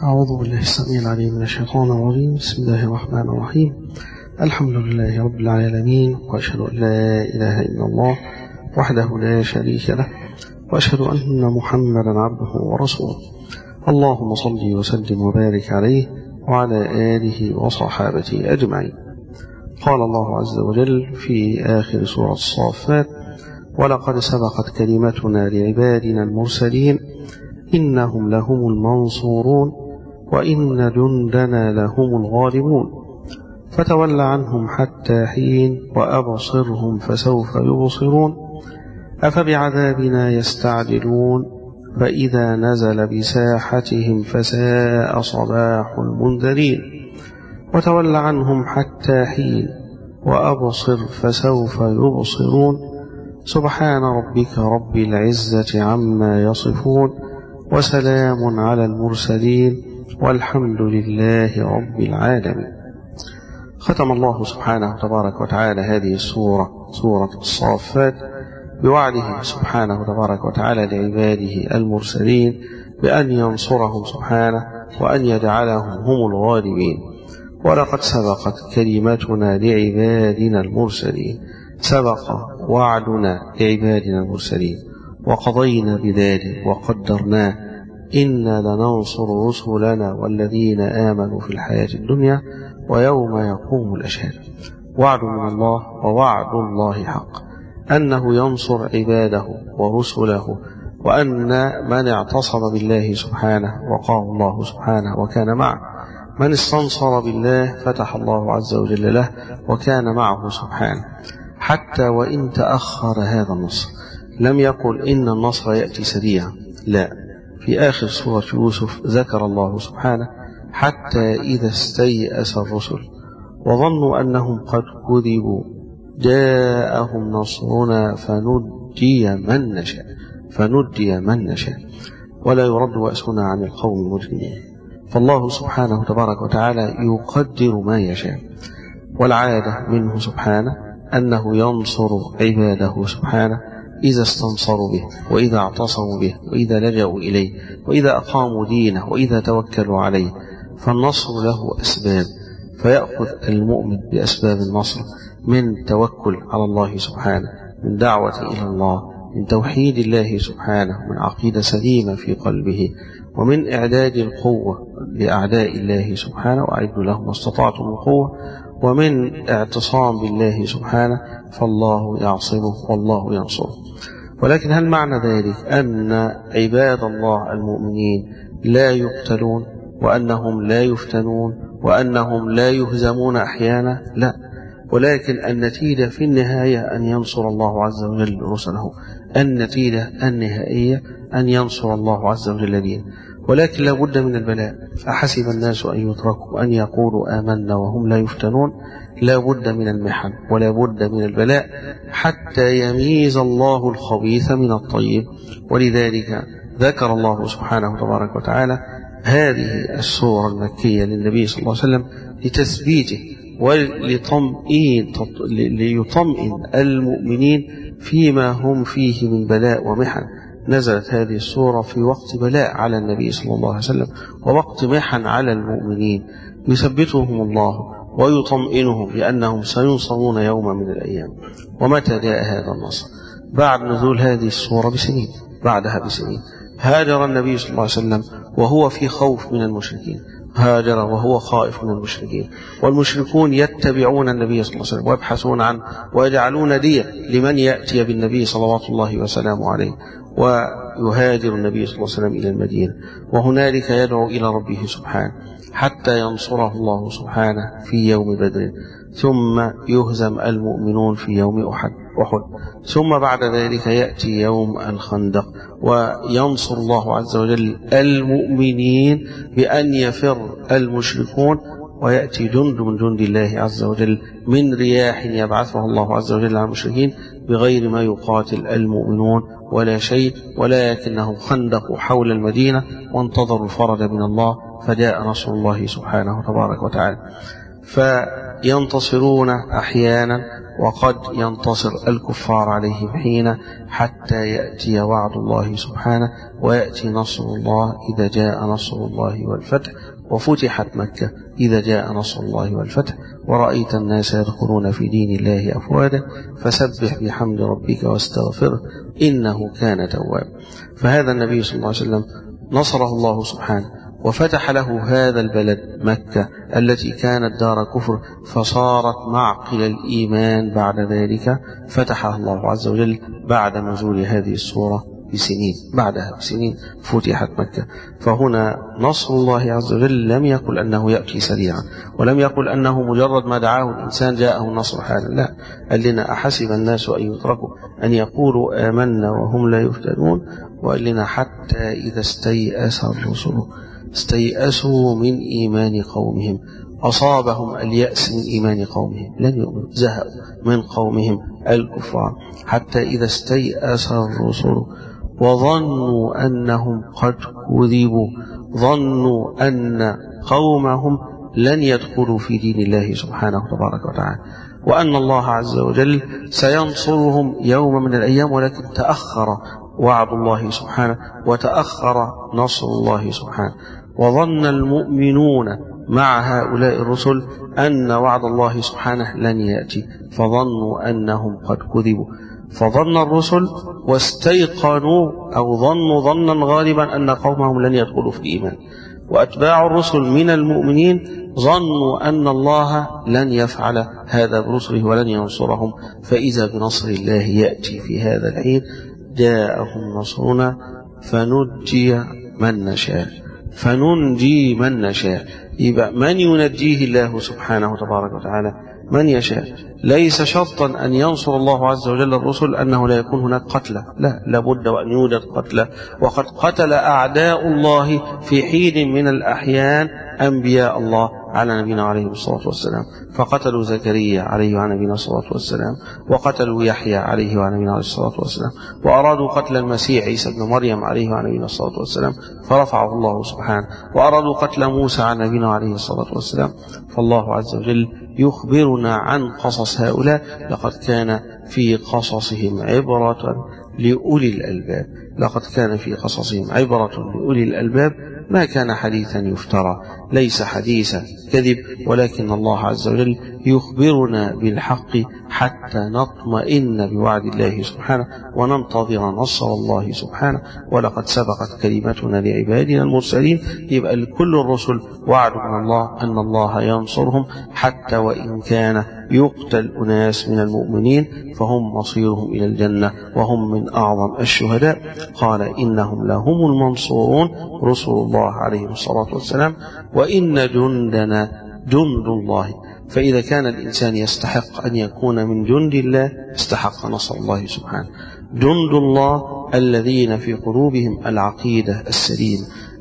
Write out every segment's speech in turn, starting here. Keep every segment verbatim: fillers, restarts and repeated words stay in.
أعوذ بالله السميع العليم من الشيطان الرجيم. بسم الله الرحمن الرحيم. الحمد لله رب العالمين، وأشهد أن لا إله إلا الله وحده لا شريك له، وأشهد أن محمدا عبده ورسوله. اللهم صل وسلم وبارك عليه وعلى آله وصحابته أجمعين. قال الله عز وجل في آخر سورة الصافات: ولقد سبقت كلمتنا لعبادنا المرسلين إنهم لهم المنصورون وإن جندنا لهم الغالبون فتول عنهم حتى حين وأبصرهم فسوف يبصرون أفبعذابنا يستعجلون فإذا نزل بساحتهم فساء صباح المنذرين وتول عنهم حتى حين وأبصر فسوف يبصرون سبحان ربك رب العزة عما يصفون وسلام على المرسلين والحمد لله رب العالمين. ختم الله سبحانه تبارك وتعالى هذه السورة سورة الصافات بوعده سبحانه تبارك وتعالى لعباده المرسلين بأن ينصرهم سبحانه وأن يجعلهم هم الغالبين. ولقد سبقت كلمتنا لعبادنا المرسلين، سبق وعدنا لعبادنا المرسلين وقضينا بذلك وقدرناه إنا لننصر رسلنا والذين آمنوا في الحياة الدنيا ويوم يقوم الأشهاد. وعد من الله ووعد الله حق أنه ينصر عباده ورسله، وأن من اعتصم بالله سبحانه وقاه الله سبحانه وكان معه، من استنصر بالله فتح الله عز وجل له وكان معه سبحانه. حتى وإن تأخر هذا النصر، لم يقل إن النصر يأتي سريعا، لا، في آخر سورة يوسف ذكر الله سبحانه حتى إذا استيأس الرسل وظنوا أنهم قد كذبوا جاءهم نصرنا فنجي من نشاء فنجي من نشاء ولا يرد بأسنا عن القوم المجرمين. فالله سبحانه تبارك وتعالى يقدر ما يشاء، والعادة منه سبحانه أنه ينصر عباده سبحانه إذا استنصروا به وإذا اعتصموا به وإذا لجأوا إليه وإذا أقاموا دينه وإذا توكلوا عليه. فالنصر له أسباب، فيأخذ المؤمن بأسباب النصر من توكل على الله سبحانه، من دعوة إلى الله، من توحيد الله سبحانه، من عقيدة سليمة في قلبه، ومن إعداد القوة لأعداء الله سبحانه وأعدوا لهم ما استطعتم من قوة، ومن اعتصام بالله سبحانه فالله يعصمه والله ينصره. ولكن هل معنى ذلك أن عباد الله المؤمنين لا يقتلون وأنهم لا يفتنون وأنهم لا يهزمون أحيانا؟ لا، ولكن النتيجة في النهاية أن ينصر الله عز وجل رسله، النتيجة النهائية أن ينصر الله عز وجل دينه. ولكن لا بد من البلاء. أحسب الناس أن يتركوا أن يقولوا آمنا وهم لا يفتنون؟ لا بد من المحن ولا بد من البلاء حتى يميز الله الخبيث من الطيب. ولذلك ذكر الله سبحانه تبارك وتعالى هذه السورة المكية للنبي صلى الله عليه وسلم لتثبيته وليطمئن ليطمئن المؤمنين فيما هم فيه من بلاء ومحن. نزلت هذه السورة في وقت بلاء على النبي صلى الله عليه وسلم ووقت محن على المؤمنين، يثبتهم الله ويطمئنهم بأنهم سينصرون يوما من الأيام. ومتى جاء هذا النصر؟ بعد نزول هذه السورة بسنين، بعدها بسنين هاجر النبي صلى الله عليه وسلم وهو في خوف من المشركين، هاجر وهو خائف من المشركين، والمشركون يتبعون النبي صلى الله عليه وسلم ويبحثون عنه ويجعلون دية لمن يأتي بالنبي صلوات الله وسلامه عليه. ويهاجر النبي صلى الله عليه وسلم إلى المدينة، وهنالك يدعو إلى ربه سبحانه حتى ينصره الله سبحانه في يوم بدر، ثم يهزم المؤمنون في يوم أحد أحد ثم بعد ذلك يأتي يوم الخندق وينصر الله عز وجل المؤمنين بأن يفر المشركون ويأتي جند من جند الله عز وجل من رياح يبعثها الله عز وجل على المشركين بغير ما يقاتل المؤمنون ولا شيء، ولكنهم خندقوا حول المدينة وانتظروا الفرج من الله، فجاء نصر الله سبحانه تبارك وتعالى. فينتصرون أحيانا وقد ينتصر الكفار عليهم حين حتى يأتي وعد الله سبحانه ويأتي نصر الله إذا جاء نصر الله والفتح، وفتحت مكة إذا جاء نصر الله والفتح، ورأيت الناس يدخلون في دين الله أفواجا، فسبح بحمد ربك واستغفره إنه كان توابا. فهذا النبي صلى الله عليه وسلم نصره الله سبحانه وفتح له هذا البلد مكة التي كانت دار كفر فصارت معقل الإيمان. بعد ذلك فتحها الله عز وجل بعد نزول هذه السورة بسنين، بعدها بسنين فتحت مكة. فهنا نصر الله عز وجل لم يقل أنه يأتي سريعا، ولم يقل أنه مجرد ما دعاه الإنسان جاءه النصر حالا، لا، قال لنا أحسب الناس أن يتركوا أن يقولوا آمنا وهم لا يفتنون، وقال لنا حتى إذا استيأس الرسل استيأسوا من إيمان قومهم، أصابهم اليأس من إيمان قومهم، لن يؤمنوا، زهقوا من قومهم الكفار، حتى إذا استيأس الرسل وظنوا أنهم قد كذبوا، ظنوا أن قومهم لن يدخلوا في دين الله سبحانه تبارك وتعالى، وأن الله عز وجل سينصرهم يوم من الأيام، ولكن تأخر وعد الله سبحانه وتأخر نصر الله سبحانه. وظن المؤمنون مع هؤلاء الرسل أن وعد الله سبحانه لن يأتي، فظنوا أنهم قد كذبوا، فظن الرسل واستيقنوا أو ظنوا ظنا غالبا أن قومهم لن يدخلوا في الإيمان، وأتباع الرسل من المؤمنين ظنوا أن الله لن يفعل هذا برسله ولن ينصرهم، فإذا بنصر الله يأتي في هذا الحين. جاءهم نصرنا فنجي من نشاء، فننجي من نشاء. يبقى من ينجيه الله سبحانه تبارك وتعالى؟ من يشاء. ليس شرطا أن ينصر الله عز وجل الرسل أنه لا يكون هناك قتلى، لا، لابد وأن يوجد قتلى، وقد قتل أعداء الله في حين من الأحيان أنبياء الله على نبينا عليه الصلاة والسلام، فقتلوا زكريا عليه وعلى نبينا الصلاة والسلام، وقتلوا يحيى عليه وعلى نبينا عليه الصلاة والسلام، وأرادوا قتل المسيح عيسى ابن مريم عليه وعلى نبينا الصلاة والسلام فرفعه الله سبحانه، وأرادوا قتل موسى على نبينا عليه الصلاة والسلام. فالله عز وجل يخبرنا عن قصص هؤلاء: لقد كان في قصصهم عبرة لأولي الألباب، لقد كان في قصصهم عبرة لأولي الألباب، ما كان حديثا يفترى، ليس حديث كذب، ولكن الله عز وجل يخبرنا بالحق حتى نطمئن بوعد الله سبحانه وننتظر نصر الله سبحانه. ولقد سبقت كلمتنا لعبادنا المرسلين. يبقى لكل الرسل وعد من الله أن الله ينصرهم، حتى وإن كان يقتل أناس من المؤمنين فهم مصيرهم إلى الجنة وهم من أعظم الشهداء. قال إنهم لهم المنصورون، رسل الله عليه الصلاة والسلام، وإن جندنا جند الله. فإذا كان الإنسان يستحق أن يكون من جند الله استحق نصر الله سبحانه. جند الله الذين في قلوبهم العقيدة السليم،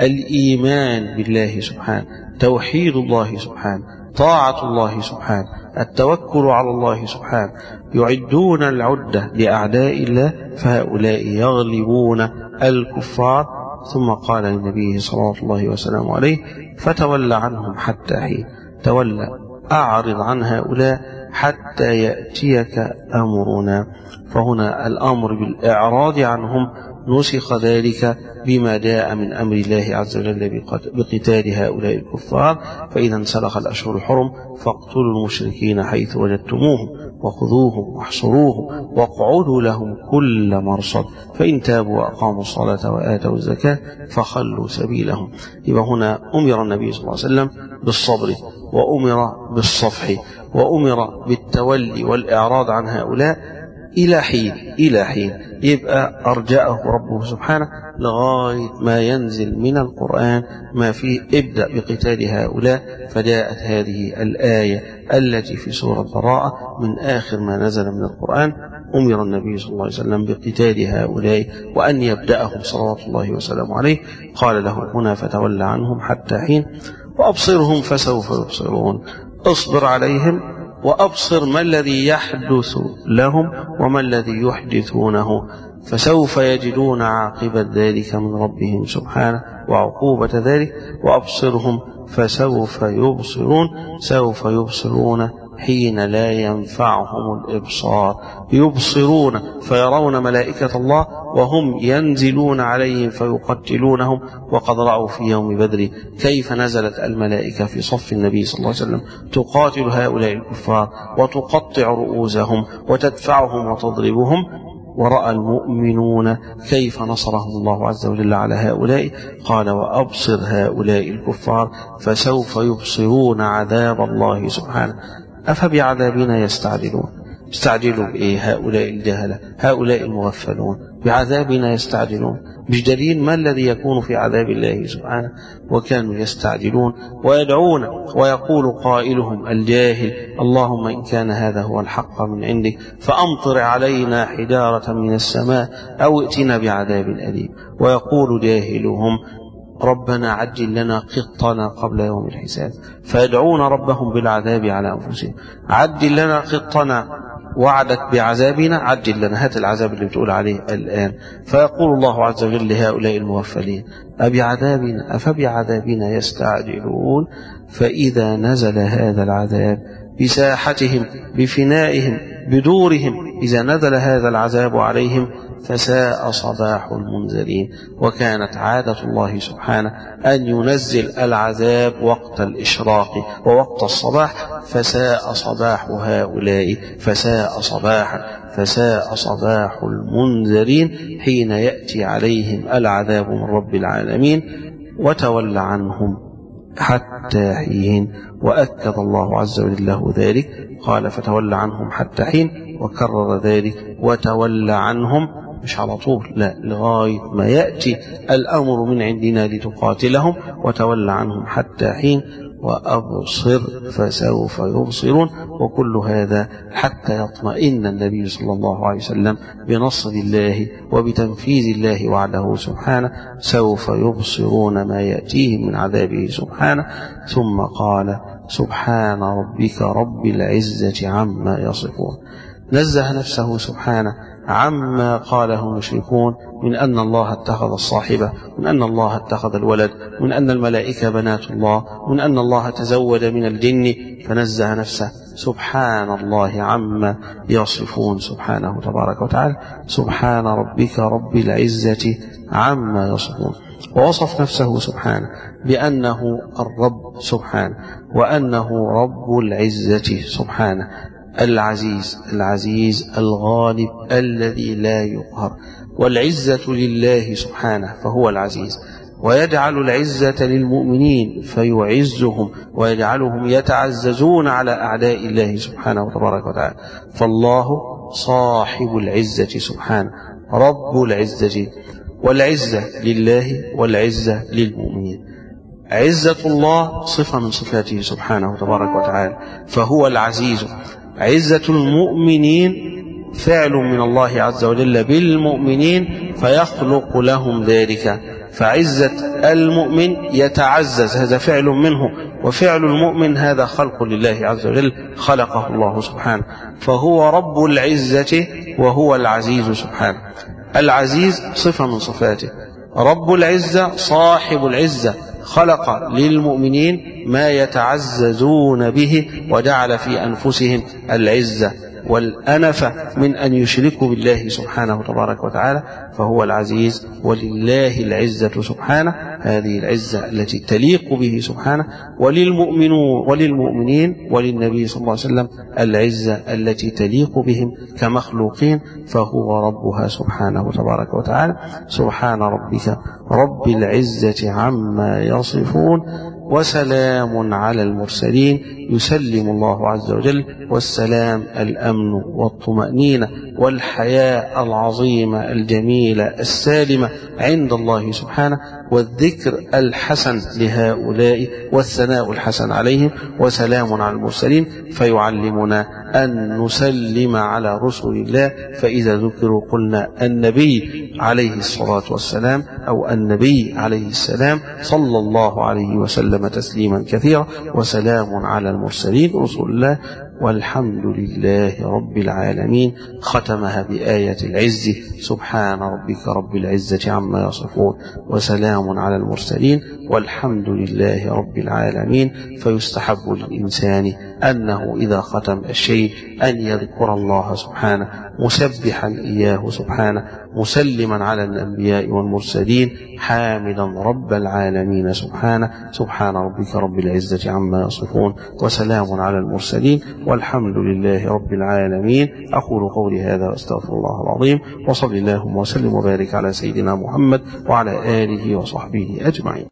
الإيمان بالله سبحانه، توحيد الله سبحانه، طاعة الله سبحانه، التوكل على الله سبحانه، يعدون العدة لأعداء الله، فهؤلاء يغلبون الكفار. ثم قال للنبي صلى الله وسلم عليه: فتول عنهم حتى حين. تولى، أعرض عن هؤلاء حتى يأتيك أمرنا. فهنا الأمر بالإعراض عنهم نسخ ذلك بما جاء من أمر الله عز وجل بقتال هؤلاء الكفار. فإذا انسلخ الأشهر الحرم فاقتلوا المشركين حيث وجدتموهم وخذوهم واحصروهم واقعدوا لهم كل مرصد، فإن تابوا وأقاموا الصلاة وآتوا الزكاة فخلوا سبيلهم. يبقى هنا أمر النبي صلى الله عليه وسلم بالصبر، وأمر بالصفح، وأمر بالتولي والإعراض عن هؤلاء إلى حين إلى حين يبقى أرجأه ربه سبحانه لغاية ما ينزل من القرآن ما فيه ابدأ بقتال هؤلاء. فجاءت هذه الآية التي في سورة براءة من آخر ما نزل من القرآن. أمر النبي صلى الله عليه وسلم بقتال هؤلاء وأن يبدأهم صلوات الله وسلامه عليه. قال له هنا: فتولى عنهم حتى حين وأبصرهم فسوف يبصرون. اصبر عليهم وأبصر ما الذي يحدث لهم وما الذي يحدثونه، فسوف يجدون عاقبة ذلك من ربهم سبحانه وعقوبة ذلك. وأبصرهم فسوف يبصرون، سوف يبصرون حين لا ينفعهم الإبصار، يبصرون فيرون ملائكة الله وهم ينزلون عليهم فيقتلونهم، وقد رأوا في يوم بدر كيف نزلت الملائكة في صف النبي صلى الله عليه وسلم تقاتل هؤلاء الكفار وتقطع رؤوسهم وتدفعهم وتضربهم، ورأى المؤمنون كيف نصرهم الله عز وجل على هؤلاء. قال وأبصر هؤلاء الكفار فسوف يبصرون عذاب الله سبحانه. أفبعذابنا يستعجلون؟ يستعجلوا بإيه هؤلاء الجهلة هؤلاء المغفلون؟ بعذابنا يستعجلون. مش دليل ما الذي يكون في عذاب الله سبحانه؟ وكانوا يستعجلون ويدعون، ويقول قائلهم الجاهل اللهم إن كان هذا هو الحق من عندك فأمطر علينا حجارة من السماء أو ائتنا بعذاب أليم. ويقول جاهلهم ربنا عجل لنا قطنا قبل يوم الحساب، فيدعون ربهم بالعذاب على أنفسهم. عجل لنا قطنا، وعدك بعذابنا، عجل لنا، هات العذاب اللي بتقول عليه الآن. فيقول الله عز وجل لهؤلاء المغفلين أبعذابنا أفبعذابنا يستعجلون؟ فإذا نزل هذا العذاب بساحتهم بفنائهم بدورهم، إذا نزل هذا العذاب عليهم فساء صباح المنذرين. وكانت عادة الله سبحانه أن ينزل العذاب وقت الإشراق ووقت الصباح، فساء صباح هؤلاء فساء صباحا فساء صباح المنذرين حين يأتي عليهم العذاب من رب العالمين. وتولى عنهم حتى حين، وأكد الله عز وجل له ذلك، قال فتولى عنهم حتى حين، وكرر ذلك وتولى عنهم، مش على طول، لا، لغاية ما يأتي الأمر من عندنا لتقاتلهم. وتولى عنهم حتى حين، وأبصر فسوف يبصرون. وكل هذا حتى يطمئن النبي صلى الله عليه وسلم بنصر الله وبتنفيذ الله وعده سبحانه، سوف يبصرون ما يأتيهم من عذابه سبحانه. ثم قال سبحان ربك رب العزة عما يصفون. نزه نفسه سبحانه عما قاله المشركون من أن الله اتخذ الصاحبة، من أن الله اتخذ الولد، من أن الملائكة بنات الله، من أن الله تزود من الجن، فنزه نفسه سبحان الله عما يصفون سبحانه تبارك وتعالى. سبحان ربك رب العزة عما يصفون. ووصف نفسه سبحانه بأنه الرب سبحانه، وأنه رب العزة سبحانه، العزيز العزيز الغالب الذي لا يقهر. والعزة لله سبحانه فهو العزيز، ويجعل العزة للمؤمنين فيعزهم ويجعلهم يتعززون على أعداء الله سبحانه وتبارك وتعالى. فالله صاحب العزة سبحانه رب العزة، والعزة لله والعزة للمؤمنين. عزة الله صفة من صفاته سبحانه وتبارك وتعالى فهو العزيز. عزة المؤمنين فعل من الله عز وجل بالمؤمنين فيخلق لهم ذلك. فعزة المؤمن يتعزز، هذا فعل منه، وفعل المؤمن هذا خلق لله عز وجل خلقه الله سبحانه. فهو رب العزة وهو العزيز سبحانه. العزيز صفة من صفاته، رب العزة صاحب العزة، خلق للمؤمنين ما يتعززون به، وجعل في أنفسهم العزة والأنفة من أن يشركوا بالله سبحانه تبارك وتعالى. فهو العزيز ولله العزة سبحانه، هذه العزة التي تليق به سبحانه. وللمؤمنون وللمؤمنين وللنبي صلى الله عليه وسلم العزة التي تليق بهم كمخلوقين، فهو ربها سبحانه تبارك وتعالى. سبحان ربك رب العزة عما يصفون وسلام على المرسلين. يسلم الله عز وجل، والسلام الأمن والطمأنينة والحياة العظيمة الجميلة السالمة عند الله سبحانه، والذكر الحسن لهؤلاء والثناء الحسن عليهم. وسلام على المرسلين فيعلمنا أن نسلم على رسل الله، فإذا ذكروا قلنا النبي عليه الصلاة والسلام أو النبي عليه السلام صلى الله عليه وسلم تسليما كثيرا. وسلام على المرسلين رسل الله. والحمد لله رب العالمين. ختمها بآية العز: سبحان ربك رب العزة عما يصفون وسلام على المرسلين والحمد لله رب العالمين. فيستحب للإنسان أنه إذا ختم الشيء أن يذكر الله سبحانه مسبحا إياه سبحانه، مسلما على الأنبياء والمرسلين، حامدا رب العالمين سبحانه: سبحان ربك رب العزة عما يصفون وسلام على المرسلين والحمد لله رب العالمين. أقول قولي هذا وأستغفر الله العظيم، وصل اللهم وسلم وبارك على سيدنا محمد وعلى آله وصحبه أجمعين.